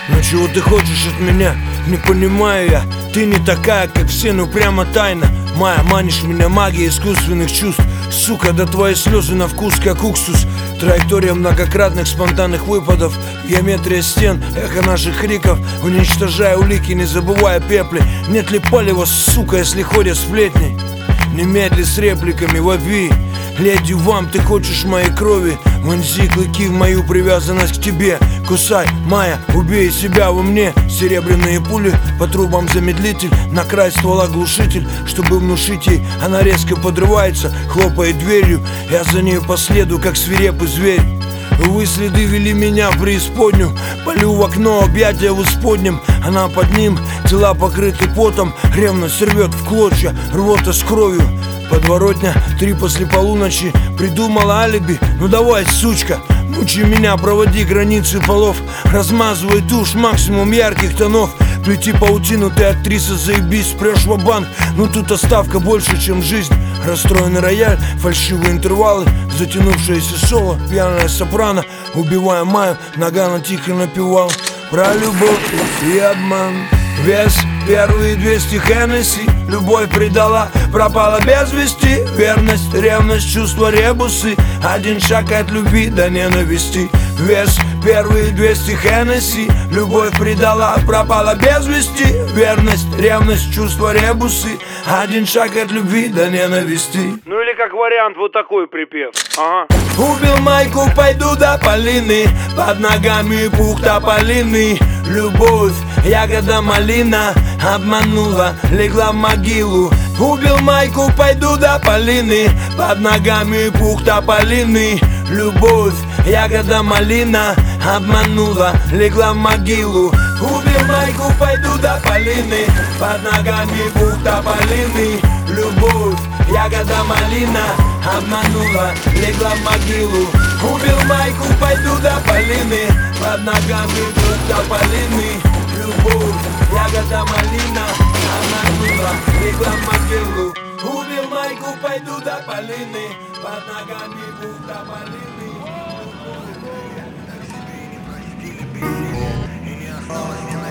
Но чего ты хочешь от меня? Не понимаю я. Ты не такая, как все, ну прямо тайна. Майя, манишь меня магией искусственных чувств. Сука, да твои слезы на вкус, как уксус. Траектория многократных спонтанных выпадов. Геометрия стен, эхо наших криков. Уничтожая улики, не забывая пепли. Нет ли палева, сука, если ходят сплетни? Немедли с репликами вопи. Леди вам, ты хочешь моей крови? Вонзи клыки в мою привязанность к тебе. Кусай, Майя, убей себя во мне. Серебряные пули, по трубам замедлитель. На край ствола глушитель, чтобы внушить ей. Она резко подрывается, хлопает дверью. Я за ней по следу, как свирепый зверь. Вы следы вели меня в преисподнюю. Полю в окно, объятия в исподнем. Она под ним, тела покрыты потом. Ревность рвет в клочья, рвота с кровью. Подворотня, 3 после полуночи. Придумала алиби, ну давай, сучка. Мучи меня, проводи границы полов. Размазывай тушь, максимум ярких тонов. Плети паутину, ты актриса, заебись, спрешь ва-банк. Ну тут оставка больше, чем жизнь. Расстроенный рояль, фальшивые интервалы. Затянувшееся соло, пьяная сопрано. Убивая Майю, Нагано тихо напевал про любовь и обман. Вес, первые 200 Хеннесси. Любовь предала, пропала без вести. Верность, ревность, чувства, ребусы. Один шаг от любви до ненависти. Вес, первые 200 Хеннесси. Любовь предала, пропала без вести. Верность, ревность, чувства, ребусы. Один шаг от любви до ненависти. Ну или как вариант вот такой припев. Ага. Убил Майку, пойду до Полины. Под ногами пух тополиный. Любовь, ягода малина. Обманула, легла в могилу. Убил Майку, пойду до Полины. Под ногами пух тополиный. Любовь, ягода малина. Обманула, легла в могилу. Убил Майку, пойду до Полины. Под ногами пух тополиный. Любовь, ягода малина. Обманула, легла в могилу. Убил Майку, пойду до Полины. Под ногами пух тополиный. Любовь, ягода малина. Обманула, легла в могилу. Убил Майку, пойду до Полины. Под ногами пух тополиный.